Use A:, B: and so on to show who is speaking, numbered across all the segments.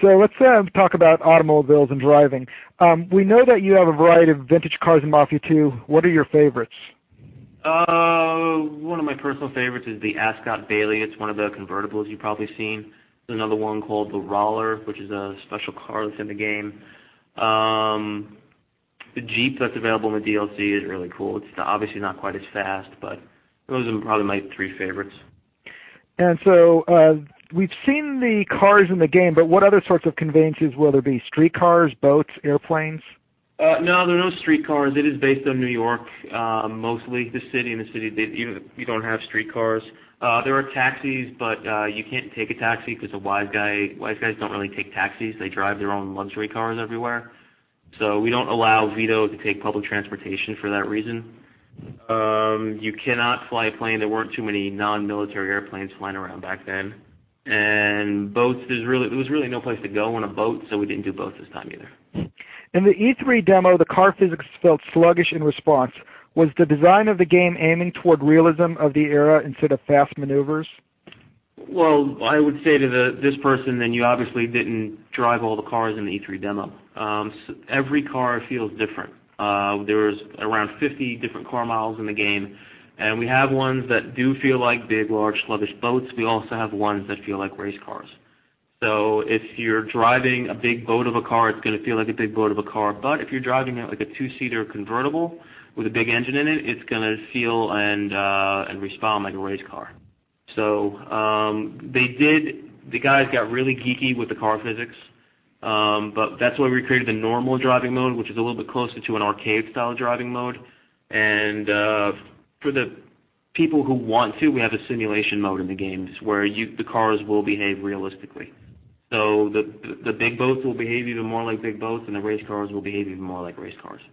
A: So let's talk about automobiles and driving. We know that you have a variety of vintage cars in Mafia 2. What are your favorites?
B: One of my personal favorites is the Ascot Bailey. It's one of the convertibles you've probably seen. There's another one called the Roller, which is a special car that's in the game. The Jeep that's available in the DLC is really cool. It's obviously not quite as fast, but those are probably my three favorites.
A: And so we've seen the cars in the game, but what other sorts of conveyances will there be? Streetcars, boats, airplanes?
B: No, there are no streetcars. It is based on New York, mostly the city. In the city, you don't have streetcars. There are taxis, but you can't take a taxi because the wise guys don't really take taxis. They drive their own luxury cars everywhere. So we don't allow Vito to take public transportation for that reason. You cannot fly a plane. There weren't too many non-military airplanes flying around back then. And boats, there was really no place to go on a boat, so we didn't do boats this time either.
A: In the E3 demo, the car physics felt sluggish in response. Was the design of the game aiming toward realism of the era instead of fast maneuvers?
B: Well, I would say to this person, then you obviously didn't drive all the cars in the E3 demo. So every car feels different. There's around 50 different car models in the game, and we have ones that do feel like big, large, sluggish boats. We also have ones that feel like race cars. So if you're driving a big boat of a car, it's going to feel like a big boat of a car. But if you're driving like a two-seater convertible with a big engine in it, it's going to feel and respond like a race car. So the guys got really geeky with the car physics, but that's why we created the normal driving mode, which is a little bit closer to an arcade-style driving mode. And for the people who want to, we have a simulation mode in the games where the cars will behave realistically. So the big boats will behave even more like big boats, and the race cars will behave even more like race cars.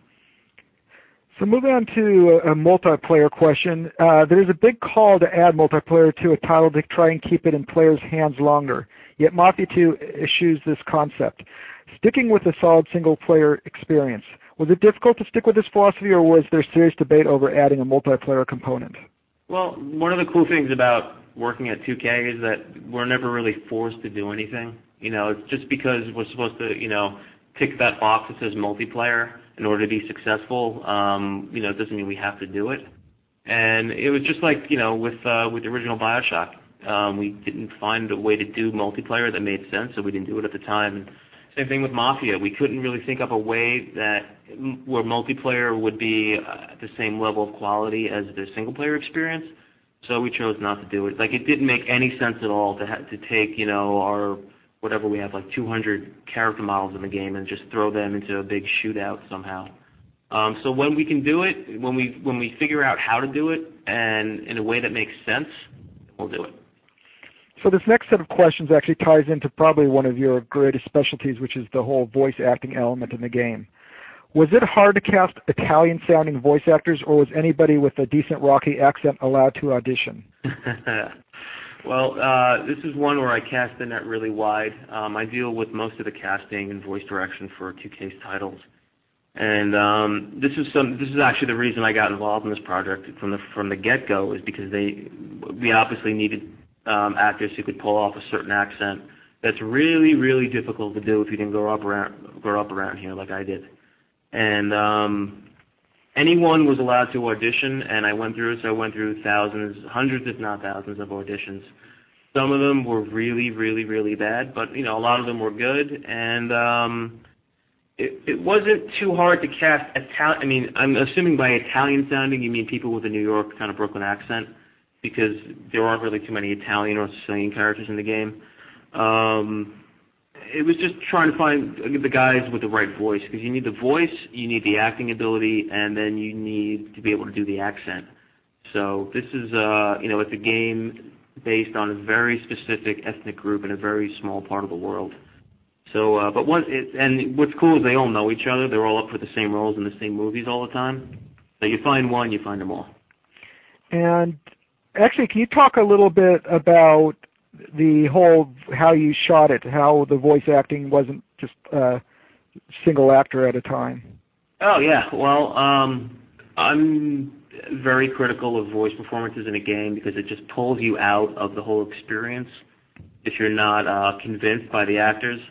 A: So moving on to a multiplayer question, there's a big call to add multiplayer to a title to try and keep it in players' hands longer. Yet Mafia 2 eschews this concept. Sticking with a solid single-player experience, was it difficult to stick with this philosophy, or was there serious debate over adding a multiplayer component?
B: Well, one of the cool things about working at 2K is that we're never really forced to do anything. It's just because we're supposed to, tick that box that says multiplayer in order to be successful. It doesn't mean we have to do it. And it was just like, with the original BioShock. We didn't find a way to do multiplayer that made sense, so we didn't do it at the time. And same thing with Mafia. We couldn't really think up a way where multiplayer would be at the same level of quality as the single-player experience, so we chose not to do it. Like, it didn't make any sense at all to take, our whatever we have, like 200 character models in the game and just throw them into a big shootout somehow. So when we can do it, when we figure out how to do it, and in a way that makes sense, we'll do it.
A: So this next set of questions actually ties into probably one of your greatest specialties, which is the whole voice acting element in the game. Was it hard to cast Italian-sounding voice actors, or was anybody with a decent Rocky accent allowed to audition?
B: Well, this is one where I cast the net really wide. I deal with most of the casting and voice direction for 2K's titles, and this is actually the reason I got involved in this project from the get-go, is because we obviously needed actors who could pull off a certain accent that's really, really difficult to do if you didn't grow up around here like I did. And anyone was allowed to audition, and I went through thousands, hundreds if not thousands of auditions. Some of them were really, really, really bad, but a lot of them were good, and it wasn't too hard to cast I'm assuming by Italian sounding you mean people with a New York kind of Brooklyn accent, because there aren't really too many Italian or Sicilian characters in the game. It was just trying to find the guys with the right voice, because you need the voice, you need the acting ability, and then you need to be able to do the accent. So this is, it's a game based on a very specific ethnic group in a very small part of the world. So, and what's cool is they all know each other. They're all up for the same roles in the same movies all the time. So you find one, you find them all. And
A: actually, can you talk a little bit about the whole how you shot it, how the voice acting wasn't just a single actor at a time?
B: Oh, yeah. Well, I'm very critical of voice performances in a game because it just pulls you out of the whole experience if you're not convinced by the actors.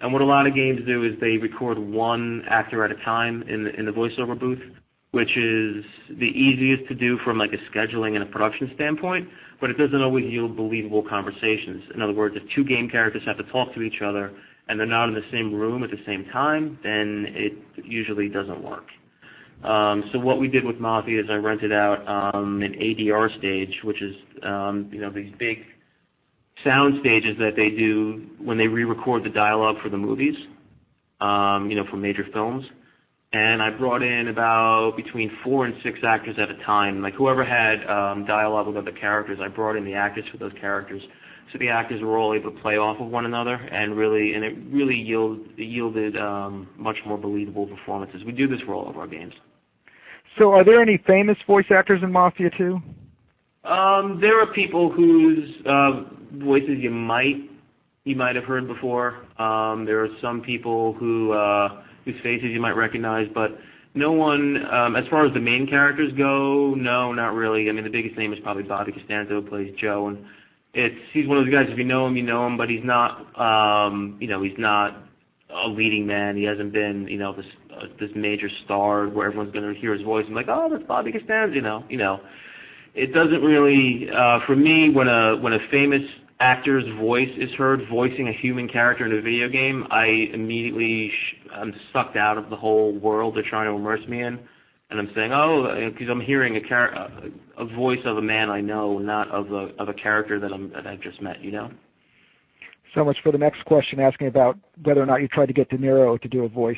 B: And what a lot of games do is they record one actor at a time in the voiceover booth, which is the easiest to do from like a scheduling and a production standpoint, but it doesn't always yield believable conversations. In other words, if two game characters have to talk to each other and they're not in the same room at the same time, then it usually doesn't work. So what we did with Mafia is I rented out an ADR stage, which is these big sound stages that they do when they re-record the dialogue for the movies, for major films. And I brought in about between 4 and 6 actors at a time. Like whoever had dialogue with other characters, I brought in the actors for those characters, so the actors were all able to play off of one another, and it really yielded much more believable performances. We do this for all of our games.
A: So, are there any famous voice actors in Mafia 2?
B: There are people whose voices you might have heard before. There are some people whose faces you might recognize, but no one, as far as the main characters go, no, not really. I mean, the biggest name is probably Bobby Costanzo, who plays Joe, and he's one of those guys, if you know him, you know him, but he's not, he's not a leading man. He hasn't been, this major star where everyone's going to hear his voice and like, oh, that's Bobby Costanzo, It doesn't really, for me, when a famous actor's voice is heard voicing a human character in a video game, I immediately I'm sucked out of the whole world they're trying to immerse me in, and I'm saying, because I'm hearing a voice of a man I know, not of a character that I've just met,
A: So much for the next question, asking about whether or not you tried to get De Niro to do a voice.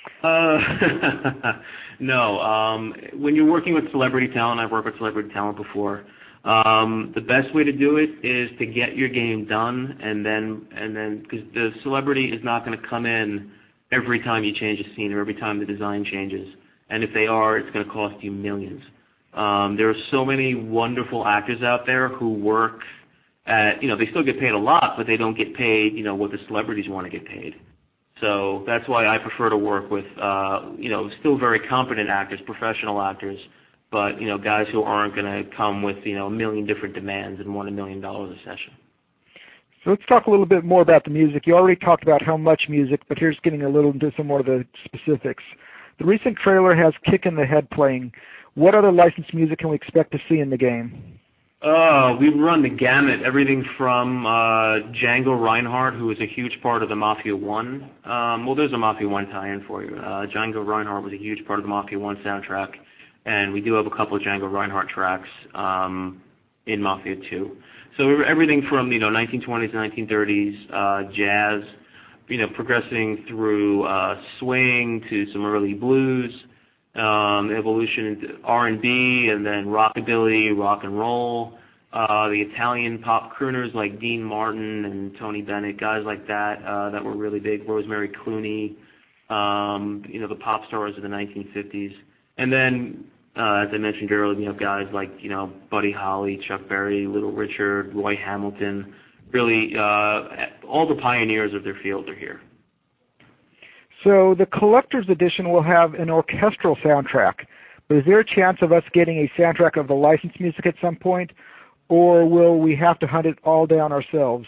B: No. When you're working with celebrity talent, I've worked with celebrity talent before. The best way to do it is to get your game done, and then because the celebrity is not going to come in every time you change a scene or every time the design changes. And if they are, it's going to cost you millions. There are so many wonderful actors out there who work at, they still get paid a lot, but they don't get paid, what the celebrities want to get paid. So that's why I prefer to work with, still very competent actors, professional actors, but, guys who aren't going to come with, a million different demands and want $1 million a session.
A: So let's talk a little bit more about the music. You already talked about how much music, but here's getting a little into some more of the specifics. The recent trailer has Kick in the Head playing. What other licensed music can we expect to see in the game?
B: We've run the gamut, everything from Django Reinhardt, who is a huge part of the Mafia 1. There's a Mafia 1 tie-in for you. Django Reinhardt was a huge part of the Mafia 1 soundtrack, and we do have a couple of Django Reinhardt tracks in Mafia 2. So everything from 1920s and 1930s jazz, progressing through swing to some early blues, evolution into R&B, and then rockabilly, rock and roll. The Italian pop crooners like Dean Martin and Tony Bennett, guys like that that were really big. Rosemary Clooney, the pop stars of the 1950s. And then, as I mentioned earlier, you have guys like, Buddy Holly, Chuck Berry, Little Richard, Roy Hamilton. Really, all the pioneers of their field are here.
A: So the collector's edition will have an orchestral soundtrack, but is there a chance of us getting a soundtrack of the licensed music at some point, or will we have to hunt it all down ourselves?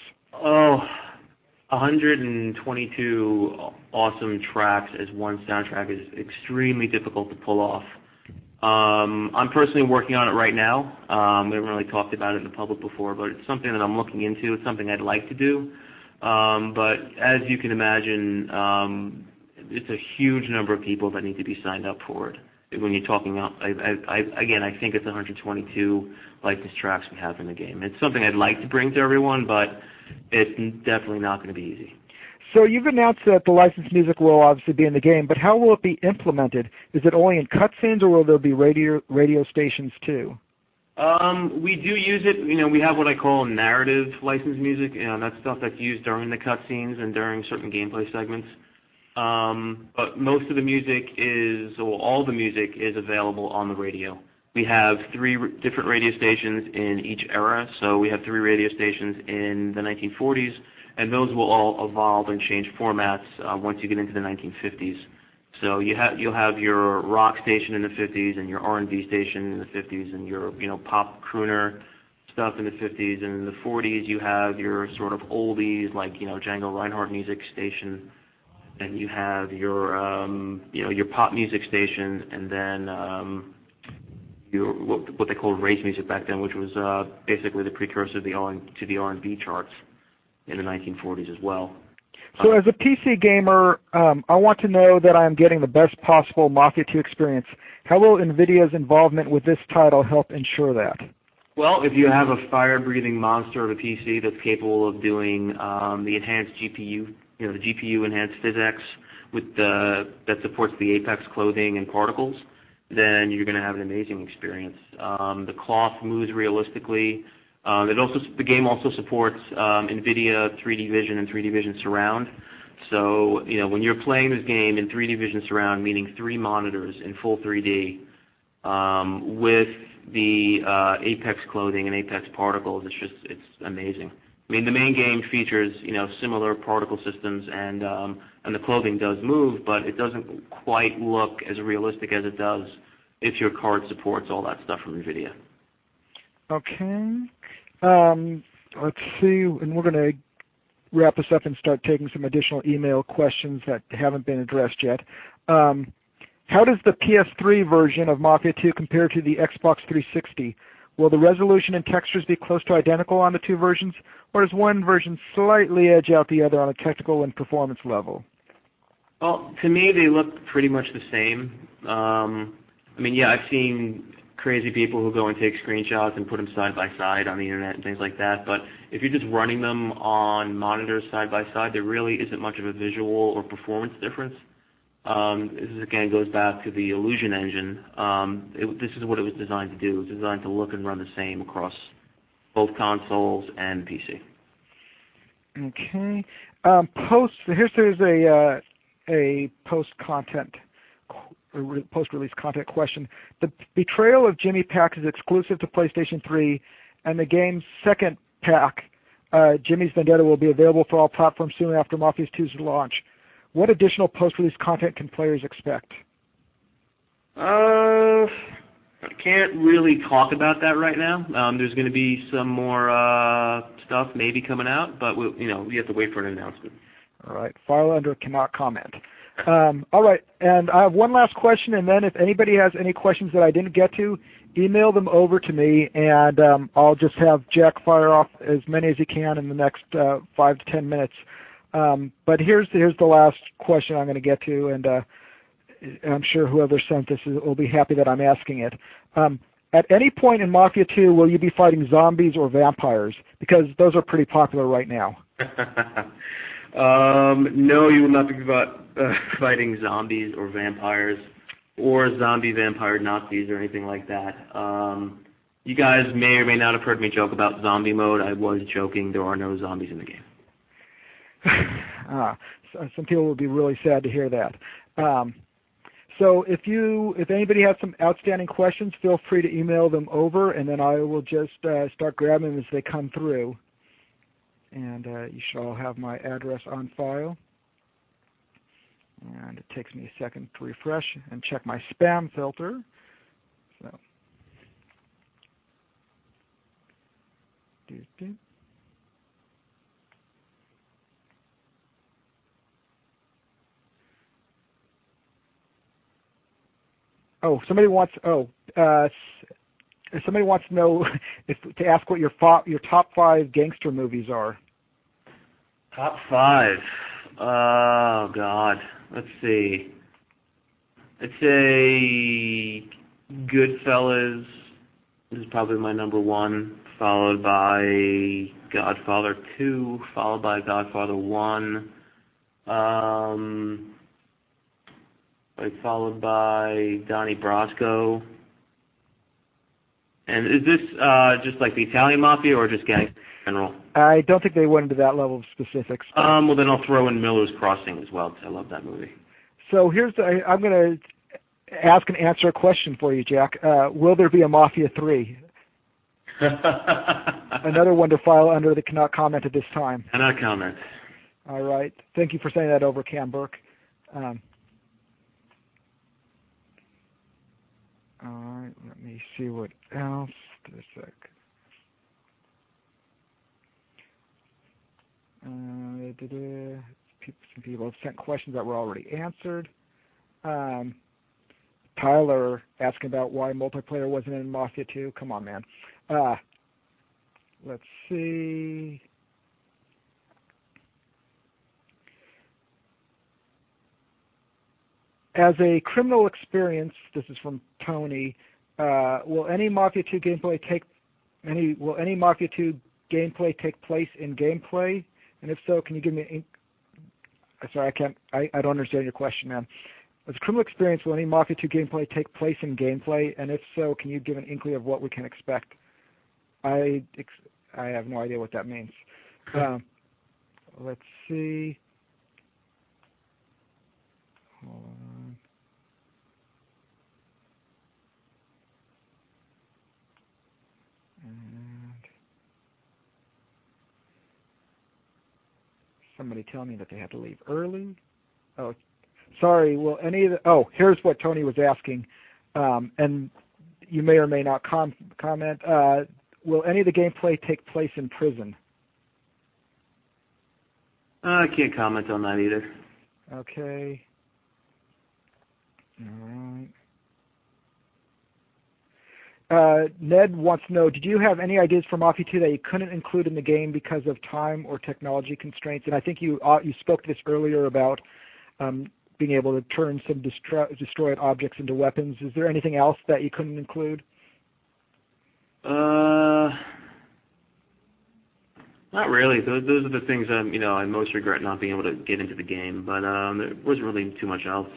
B: 122 awesome tracks as one soundtrack is extremely difficult to pull off. I'm personally working on it right now. We haven't really talked about it in the public before, but it's something that I'm looking into. It's something I'd like to do. But as you can imagine, it's a huge number of people that need to be signed up for it. When you're talking, I think it's 122 licensed tracks we have in the game. It's something I'd like to bring to everyone, but it's definitely not going to be easy.
A: So you've announced that the licensed music will obviously be in the game, but how will it be implemented? Is it only in cutscenes, or will there be radio stations too?
B: We do use it. We have what I call narrative licensed music. That's stuff that's used during the cutscenes and during certain gameplay segments. But most of the music all the music is available on the radio. We have 3 different radio stations in each era. So we have 3 radio stations in the 1940s, and those will all evolve and change formats once you get into the 1950s. So you'll have your rock station in the 50s, and your R&B station in the 50s, and your pop crooner stuff in the 50s, and in the 40s you have your sort of oldies like Django Reinhardt music station. and you have your pop music station, and then your what they called race music back then, which was basically the precursor to the R&B charts in the 1940s as well.
A: So as a PC gamer, I want to know that I'm getting the best possible Mafia 2 experience. How will NVIDIA's involvement with this title help ensure that?
B: Well, if you have a fire-breathing monster of a PC that's capable of doing the enhanced GPU, the GPU enhanced physics that supports the Apex clothing and particles, then you're going to have an amazing experience. The cloth moves realistically. The game also supports NVIDIA 3D Vision and 3D Vision Surround. So, when you're playing this game in 3D Vision Surround, meaning 3 monitors in full 3D, with the Apex clothing and Apex particles, it's amazing. I mean, the main game features, similar particle systems, and the clothing does move, but it doesn't quite look as realistic as it does if your card supports all that stuff from NVIDIA.
A: Okay. Let's see, and we're going to wrap this up and start taking some additional email questions that haven't been addressed yet. How does the PS3 version of Mafia 2 compare to the Xbox 360? Will the resolution and textures be close to identical on the two versions, or does one version slightly edge out the other on a technical and performance level?
B: Well, to me, they look pretty much the same. I've seen crazy people who go and take screenshots and put them side by side on the internet and things like that, but if you're just running them on monitors side by side, there really isn't much of a visual or performance difference. This again goes back to the Illusion engine. This is what it was designed to do. It was designed to look and run the same across both consoles and PC.
A: Okay. Here's a post-release content question. The betrayal of Jimmy Pack is exclusive to PlayStation 3, and the game's second pack, Jimmy's Vendetta, will be available for all platforms soon after Mafia 2's launch. What additional post-release content can players expect?
B: I can't really talk about that right now. There's going to be some more stuff maybe coming out, but we have to wait for an announcement.
A: All right. File under cannot comment. All right, and I have one last question, and then if anybody has any questions that I didn't get to, email them over to me, and I'll just have Jack fire off as many as he can in the next 5 to 10 minutes. But here's the last question I'm going to get to, and I'm sure whoever sent this will be happy that I'm asking it. At any point in Mafia 2, will you be fighting zombies or vampires? Because those are pretty popular right now.
B: No, you will not be fighting zombies or vampires or zombie vampire Nazis or anything like that. You guys may or may not have heard me joke about zombie mode. I was joking. There are no zombies in the game.
A: Some people will be really sad to hear that. So if anybody has some outstanding questions, feel free to email them over, and then I will just start grabbing them as they come through. And you should all have my address on file. And it takes me a second to refresh and check my spam filter. So, somebody wants to know to ask what your top 5 gangster movies are.
B: Top 5. Oh God. Let's see. I'd say Goodfellas is probably my number 1, followed by Godfather 2, followed by Godfather 1, followed by Donnie Brasco. And is this just like the Italian Mafia or just gangster in general?
A: I don't think they went into that level of specifics.
B: Well, then I'll throw in Miller's Crossing as well, because I love that movie.
A: So I'm going to ask and answer a question for you, Jack. Will there be a Mafia 3? Another one to file under the cannot comment at this time.
B: Cannot comment.
A: All right. Thank you for sending that over, Cam Burke. All right. Let me see what else. Just a sec. some people have sent questions that were already answered. Tyler asking about why multiplayer wasn't in Mafia 2. Come on, man. Let's see. As a criminal experience, this is from Tony. Will any Mafia 2 gameplay take place in gameplay? And if so, can you give me? Sorry, I don't understand your question, man. As a criminal experience, will any Mafia 2 gameplay take place in gameplay? And if so, can you give an inkling of what we can expect? I have no idea what that means. Let's see. Hold on. And somebody tell me that they had to leave early. Oh, sorry. Will any of the? Oh, here's what Tony was asking, and you may or may not comment. Will any of the gameplay take place in prison?
B: I can't comment on that either.
A: Okay. All right. Ned wants to know, did you have any ideas for Mafia 2 that you couldn't include in the game because of time or technology constraints? And I think you spoke to this earlier about being able to turn some destroyed objects into weapons. Is there anything else that you couldn't include?
B: Not really. Those are the things I most regret not being able to get into the game. But there wasn't really too much else.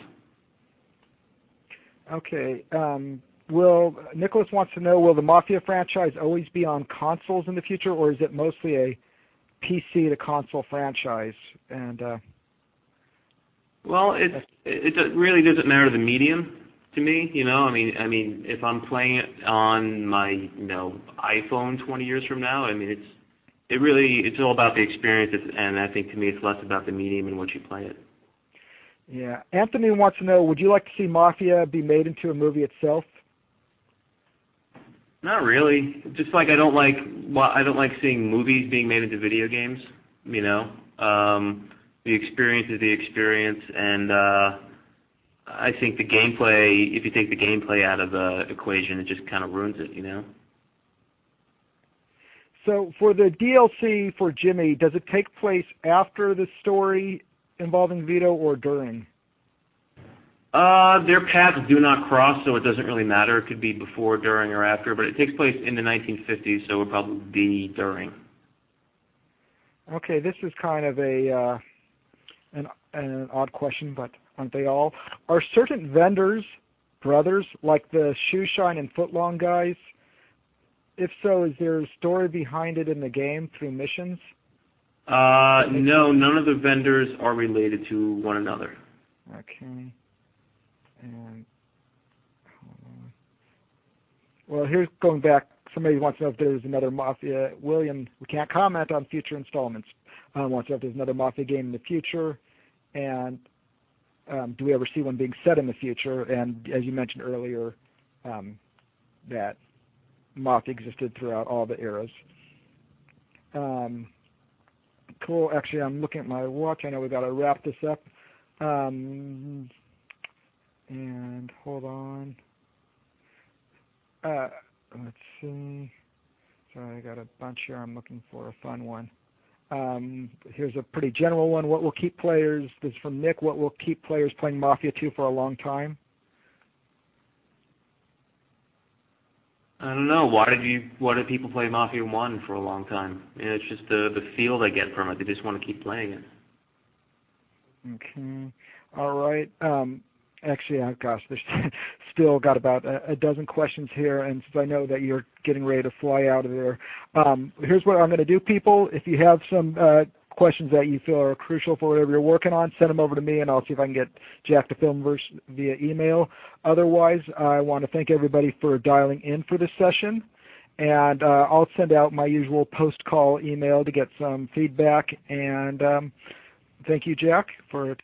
A: Okay. Nicholas wants to know, will the Mafia franchise always be on consoles in the future, or is it mostly a PC to console franchise? And
B: well, it really doesn't matter the medium to me. I mean, if I'm playing it on my iPhone 20 years from now, I mean, it's all about the experience, and I think to me it's less about the medium in which you play it.
A: Yeah. Anthony wants to know, would you like to see Mafia be made into a movie itself?
B: Not really. Just like I don't like seeing movies being made into video games. The experience is the experience, and I think the gameplay. If you take the gameplay out of the equation, it just kind of ruins it.
A: So for the DLC for Jimmy, does it take place after the story involving Vito or during?
B: Their paths do not cross, so it doesn't really matter. It could be before, during, or after, but it takes place in the 1950s, so it would probably be during.
A: Okay, this is kind of an odd question, but aren't they all? Are certain vendors brothers, like the Shoe Shine and Footlong guys? If so, is there a story behind it in the game through missions?
B: No, none of the vendors are related to one another.
A: Okay. And hold on. Well, here's going back. Somebody wants to know if there's another Mafia. William, we can't comment on future installments. Wants to know if there's another Mafia game in the future, and do we ever see one being set in the future? And as you mentioned earlier, that Mafia existed throughout all the eras. Cool. Actually, I'm looking at my watch. I know we got to wrap this up. And hold on. Let's see. Sorry, I got a bunch here. I'm looking for a fun one. Here's a pretty general one. What will keep players? This is from Nick. What will keep players playing Mafia 2 for a long time?
B: I don't know. Why did people play Mafia 1 for a long time? It's just the feel they get from it. They just want to keep playing it.
A: Okay. All right. Actually, gosh, there's still got about a dozen questions here, and since I know that you're getting ready to fly out of there, here's what I'm going to do, people. If you have some questions that you feel are crucial for whatever you're working on, send them over to me, and I'll see if I can get Jack to film via email. Otherwise, I want to thank everybody for dialing in for this session, and I'll send out my usual post-call email to get some feedback, and thank you, Jack, for